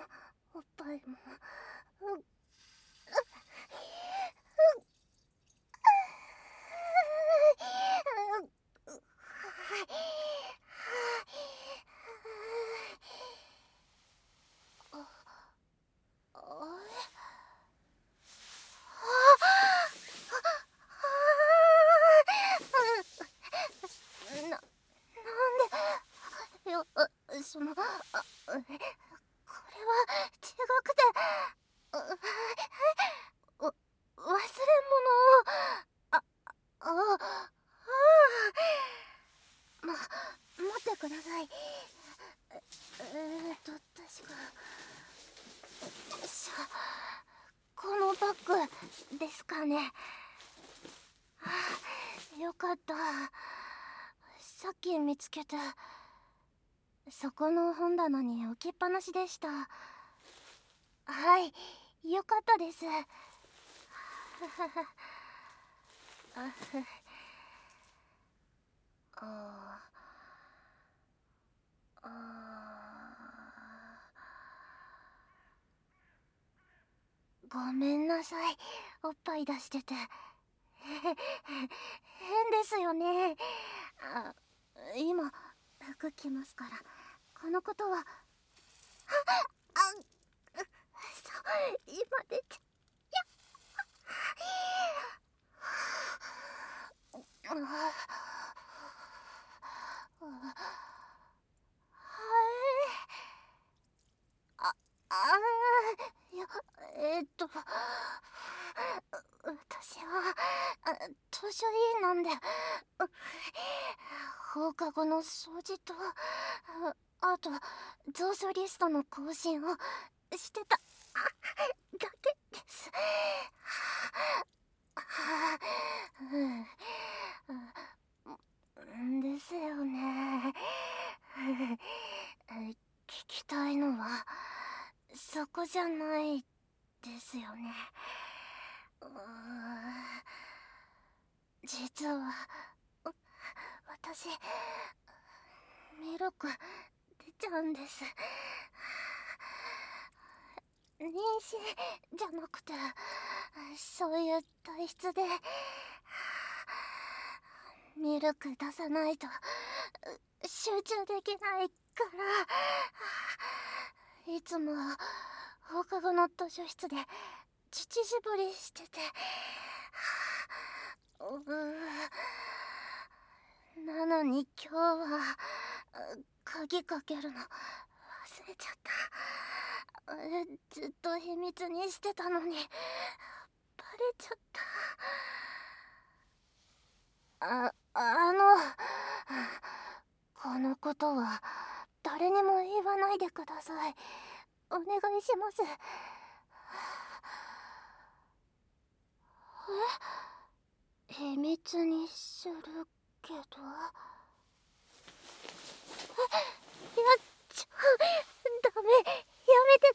おっぱいもそのこれは違くて忘れ物をああ待ってください。確かこのバッグですかね。よかった。さっき見つけてそこの本棚に置きっぱなしでした。はい、よかったです。ごめんなさい、おっぱい出してて。変ですよね。今服着ますから、このことはそう今出ちゃあいや私は図書委員なんで放課後の掃除とあと蔵書リストの更新をしてただけです。ですよね。聞きたいのはそこじゃないですよね。実は私ミルク出ちゃうんです。妊娠じゃなくてそういう体質でミルク出さないと集中できないからいつも放課後の図書室で乳搾りしててなのに今日は鍵かけるの忘れちゃった。ずっと秘密にしてたのにバレちゃった。このことは誰にも言わないでください。お願いします。秘密にするけどダメ、やめて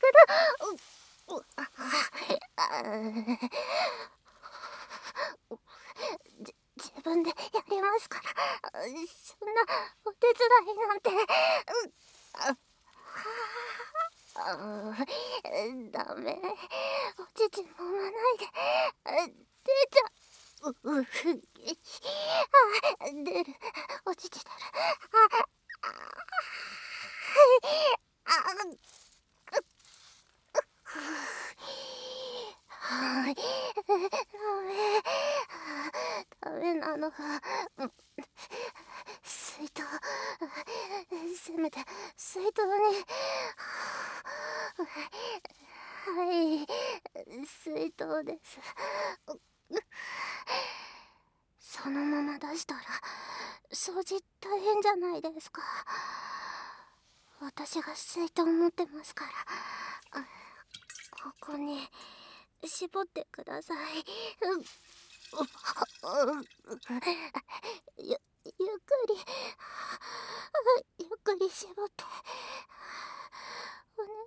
自分でやりますから。そんなお手伝いなんて。ダメ、お乳飲まないで。出ちゃ出る、お乳出る。はい、ダメなの。水筒、せめて水筒に。はい、水筒です。そのまま出したら掃除大変じゃないですか。私が水筒持ってますから。ここに絞ってください。ゆっくりゆっくり絞ってお願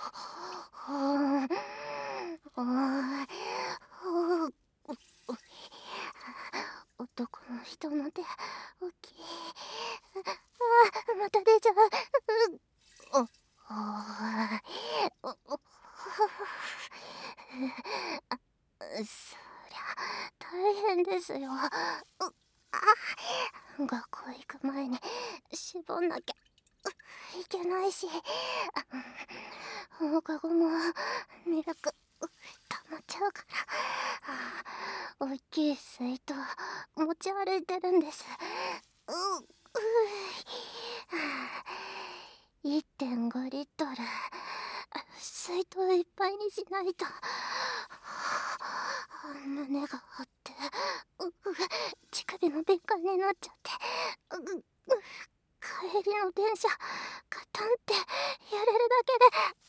い。 ので大きい。また出ちゃう。そりゃ大変ですよ。学校行く前に絞んなきゃいけないし、放課後もミルク溜まっちゃうから、大きい水筒持ち歩いてるんです。1.5 リットル水筒いっぱいにしないと。胸が張って乳首も敏感になっちゃって、帰りの電車カタンって揺れるだけ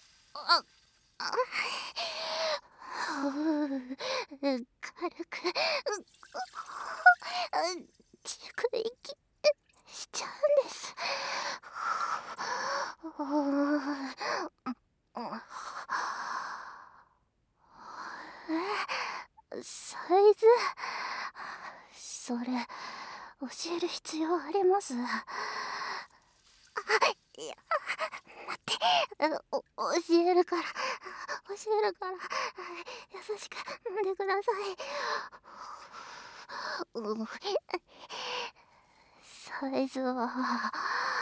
で軽く蓄息しちゃうんです。サイズ、それ教える必要あります？いや、待って、教えるから、優しく飲んでください。サイズは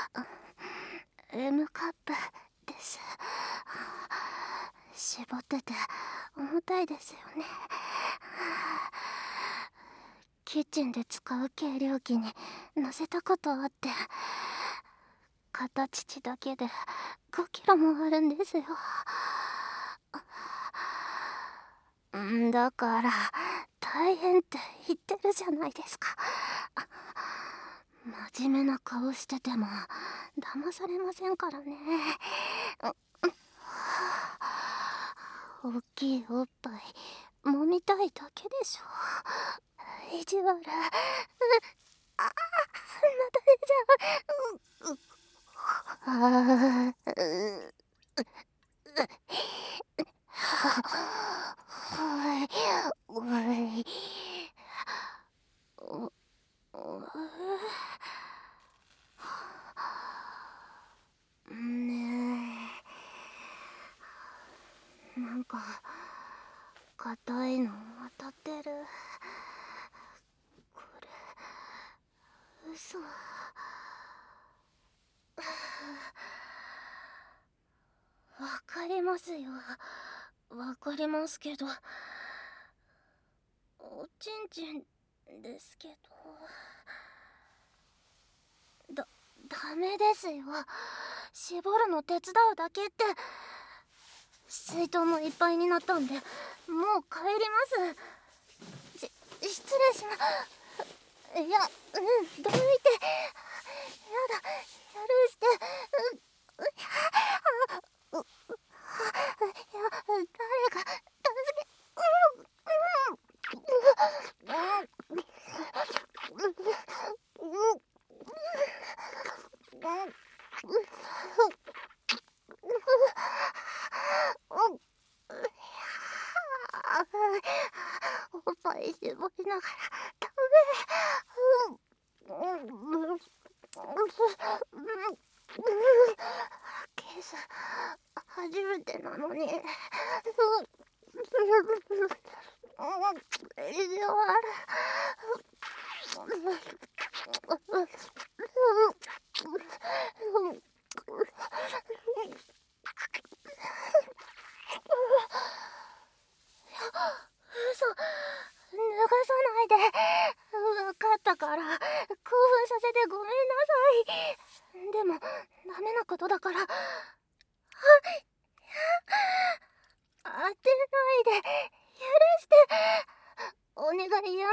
M カップです。絞ってて重たいですよね。キッチンで使う計量器に乗せたことあって、片乳だけで5キロもあるんですよ。だから大変って言ってるじゃないですか。真面目な顔してても騙されませんからね。大きいおっぱい揉みたいだけでしょ。意地悪。また出ちゃう。ねえ、なんか硬いの当たってる。これ嘘。わかりますよ。わかりますけど、おちんちんですけど。ダメですよ。絞るの手伝うだけって。水筒もいっぱいになったんで、もう帰ります。失礼します。いや、どいて。やだ、許して。誰か助け。おっぱい絞りながらダメ。ケース初めてなのに。意地悪。嘘、脱がさないで。分かったから、興奮させてごめんなさい。でもダメなことだから。当てないで。許して。お願いやめ。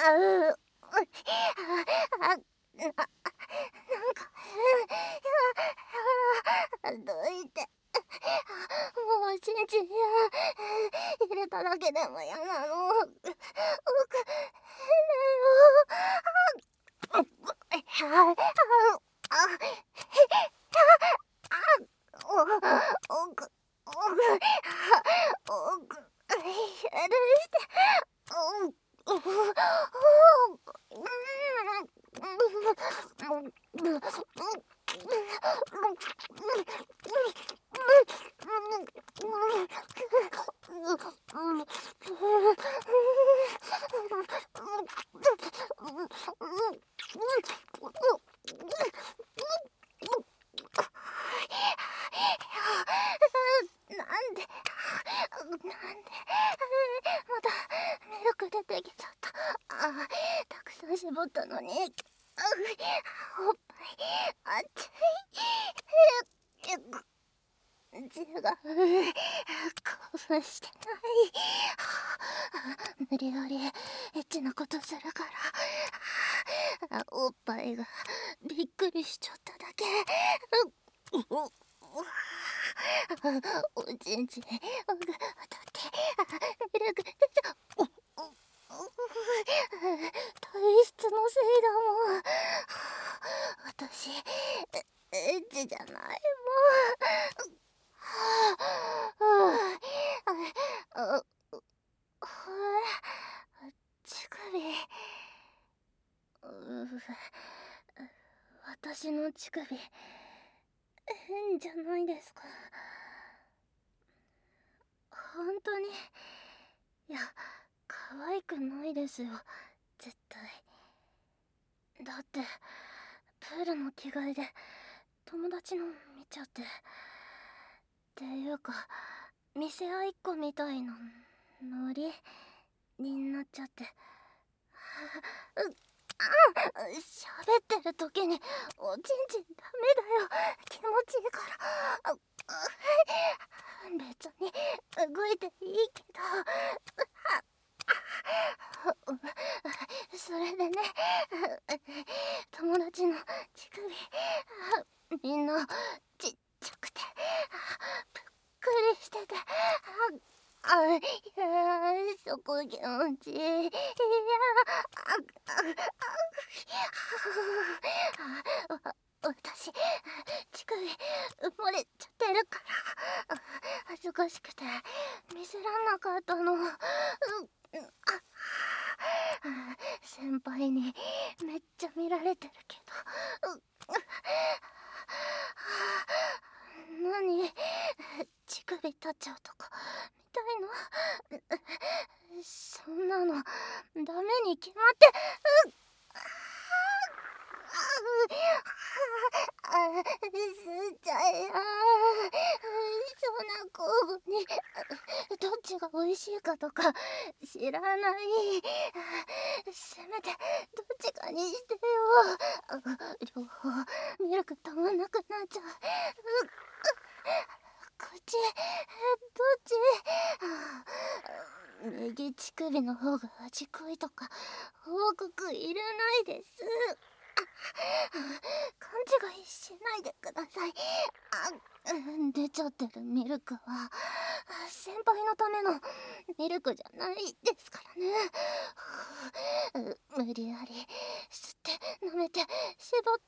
なんか変だよ。なんでまたミルク出てきちゃった。たくさん絞ったのに。おっぱい熱い。字が興奮してない。無理やりエッチなことするからおっぱいがびっくりしちゃっただけ。おちんちん当たってミルク出ちゃう。体質のせいだもん。私エッチじゃないもん。乳首、私の乳首変じゃないですか。本当に。いや、可愛くないですよ、絶対。だってプールの着替えで友達の見ちゃって。っていうか店合いっ子みたいなノリになっちゃって。喋ってる時におちんちんダメだよ。気持ちいいから。別に動いていいけど。それでね、友達の乳首みんなちっちゃくてぷっくりしてて、いやそこ気持ちいい。いや私乳首埋もれちゃってるから恥ずかしくて見せらんなかったの。先輩にめっちゃ見られてるけど。何乳首立っちゃうとか見たいの？そんなのダメに決まって。吸っちゃえよ。そんな交互にどっちが美味しいかとか知らない。せめてどっちかにしてよ。両方ミルクたまんなくなっちゃう。こっちどっち？右乳首の方が味濃いとか報告いらないです。勘違いしないでください。出ちゃってるミルクは先輩のためのミルクじゃないですからね。無理やり吸って舐めて絞って、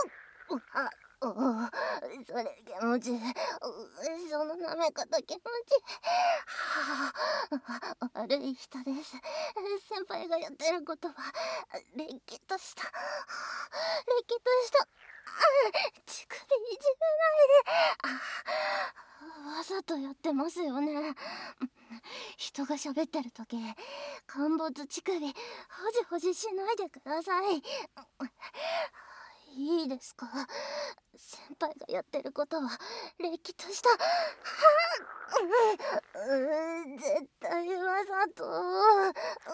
それ気持ちいい。その舐め方気持ちいい。悪い人です。先輩がやってることはれっきとした、乳首いじめないで。わざとやってますよね。人が喋ってる時陥没乳首ほじほじしないでください。いいですか？先輩がやってることはれっきとした。絶対わざと。もう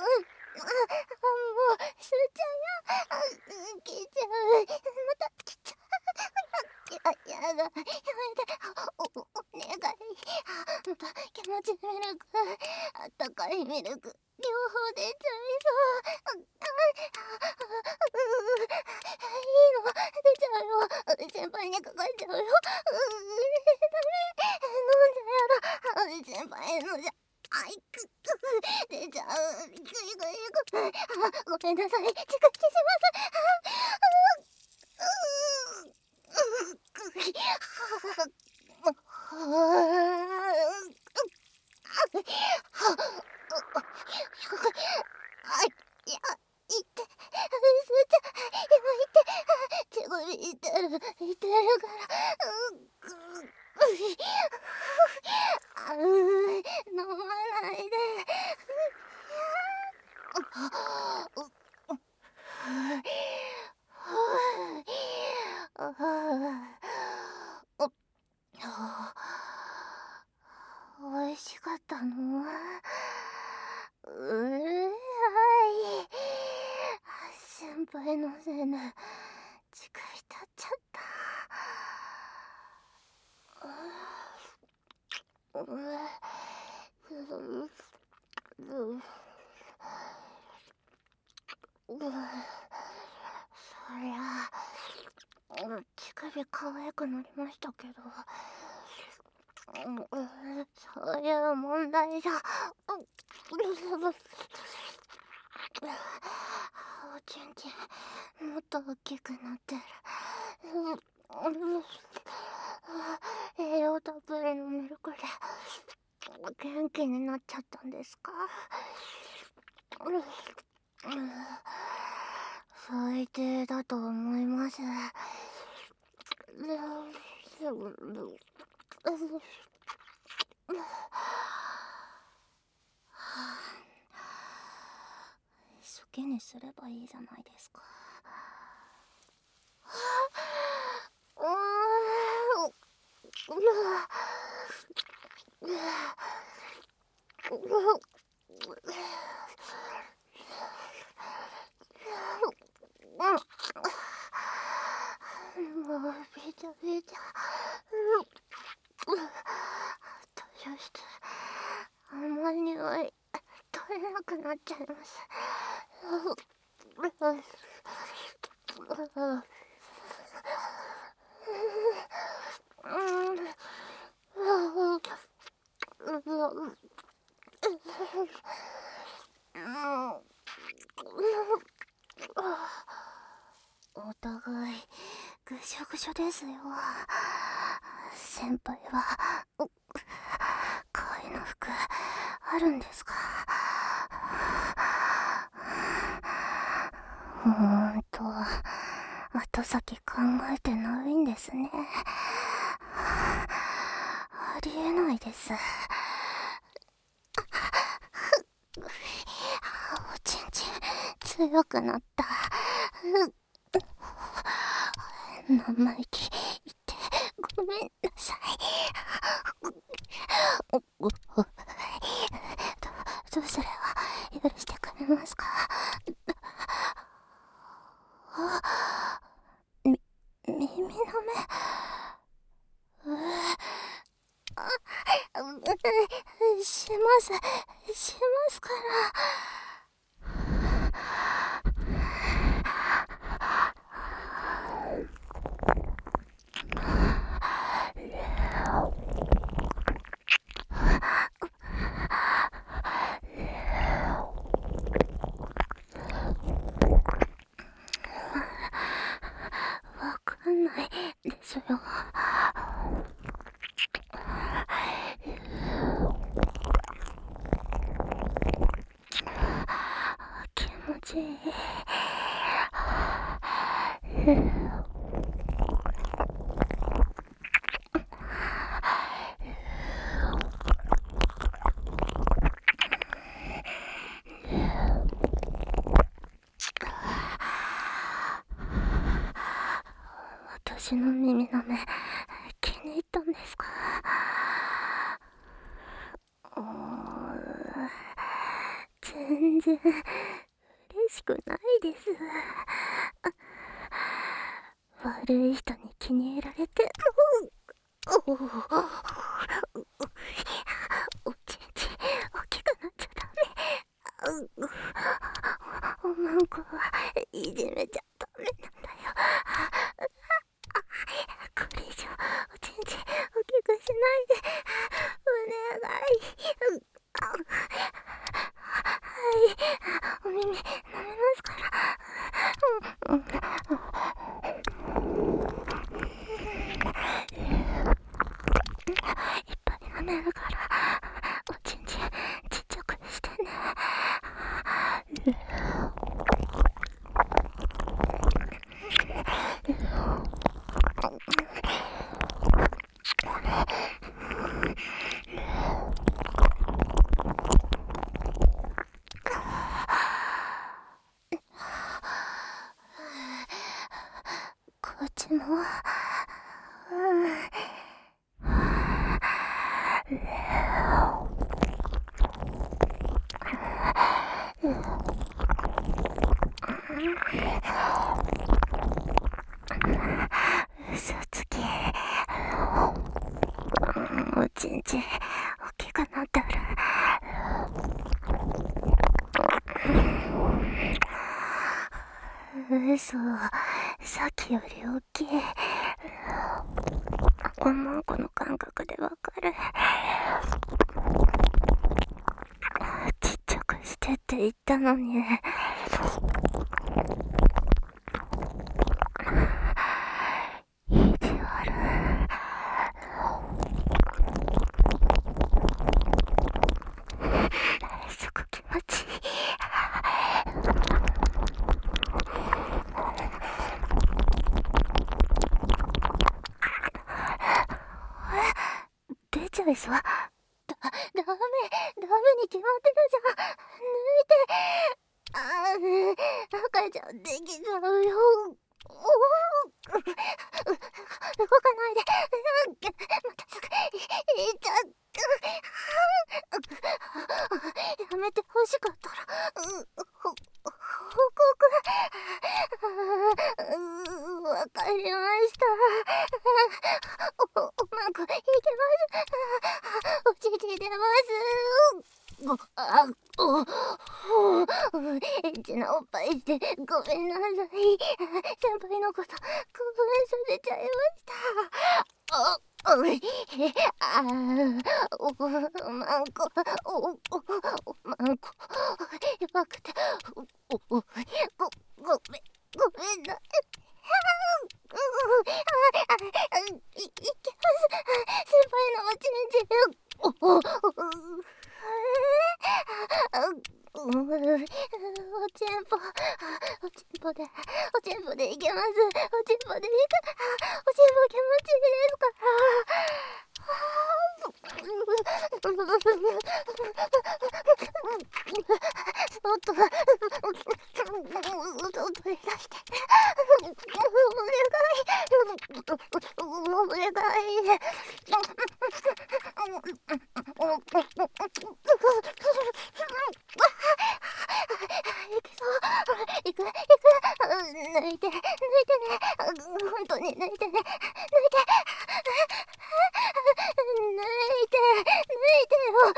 吸っちゃうよ。来ちゃう。また来ちゃう。やだ、やめて。お願い。また気持ちいいミルク、あったかいミルク、両方出ちゃいそう。いいの出ちゃうよ。先輩にかかっちゃうよ。ダメ、飲んじゃやだ。先輩のじゃあいく出ちゃう。ごめんなさい。チクチします。いや、いて、すーちゃん、今いて、チクいてるから、飲まないで。美味しかったの？うるさい。先輩のせいで乳首立っちゃった。そりゃ乳首可愛くなりましたけど、そういう問題じゃ。おちんちんもっと大きくなってる。栄養たっぷりのミルクで元気になっちゃったんですか？最低だと思います。好きにすればいいじゃないですか。もうびちゃびちゃ。図書室、甘い匂い取れなくなっちゃいます。お互いぐしょぐしょですよ。先輩は恋の服あるんですか？ほんと後先考えてないんですね。ありえないです。おちんちん強くなった。生意気言ってごめんなさい。どうすれば許してくれますか？耳の目。しますからわかんないですよ。気持ちいい。私の耳の目気に入ったんですか？全然嬉しくないです。悪い人に気に入られておちんちん大きくなっちゃダメ。おまんこはいじめちゃダメなんだよ。これ以上おちんちん大きくしないでお願い。 お耳舐めますから。いっぱい舐めるからおちんちんちっちゃくしてね。こっちも嘘つき。おちんちん大きくなってる。嘘、さっきより大きい。おまんこの感覚でわかる。ちっちゃくしてって言ったのに。意地悪。すごく気持ちいい。出ちゃいそう。ダメに決まってるじゃん。抜いて。赤ちゃんできちゃうよ。動かないで。またすぐ痛く。やめてほしかったら報告。わかりました。おまんこいけます。おちち出ます。エッチなおっぱいしてごめんなさい。先輩のこと興奮させちゃいました。おまんこ、おまんこ、弱くて、ごめんな。いけます。先輩のおちんちん。おちんぽでいけます。おちんぽでいいか。おちんぽ気持ちいいですから。そっといらして。お願い。いく。抜いてね。本当に抜いてね。抜いてよ。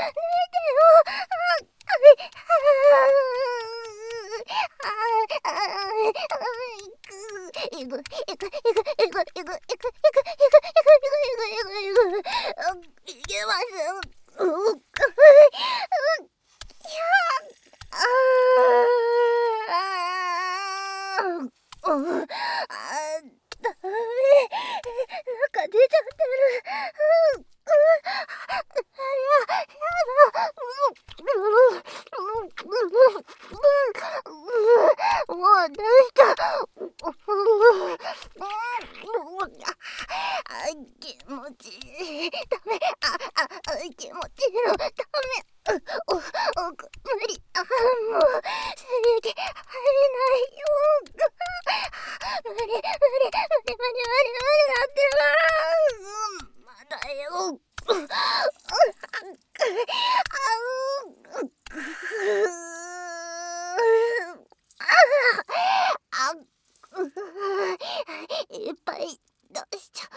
いけます。ダメ。中出ちゃってる。もう出した。気持ちいい。ダメ。気持ちいいの。ダメ。無理。もう精液入れないよ。無理なってます。まだよ。いっぱい出しちゃう。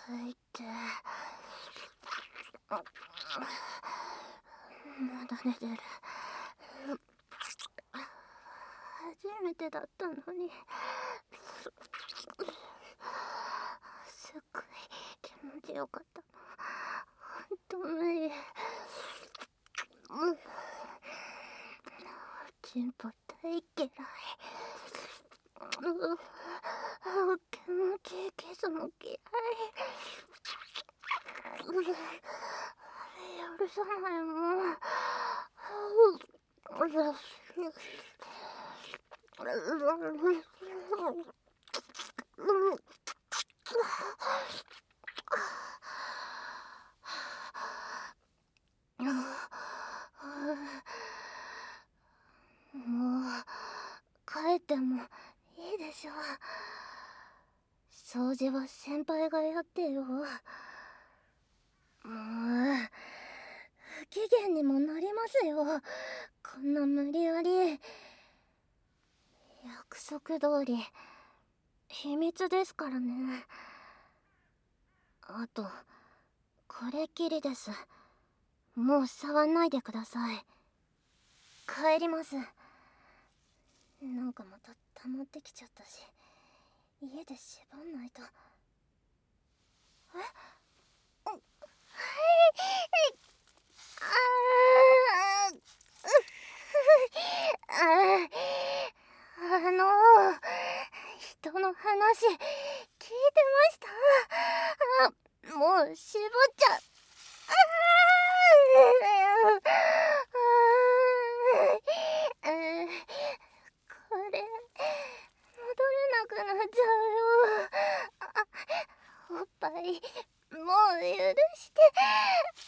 吐いて、まだ寝てる。初めてだったのに、すっごい気持ちよかった。ほんと無理。チンポ大嫌い。気持ちいいキスも嫌い。許さないもん。もう帰ってもいいでしょ。掃除は先輩がやってよ。もう不機嫌にもなりますよ、こんな無理やり。約束通り秘密ですからね。あとこれっきりです。もう触んないでください。帰ります。なんかまた溜まってきちゃったし、家で縛んないと。人の話聞いてました。もう絞っちゃこれ戻れなくなっちゃうよ。おっぱいもう許して。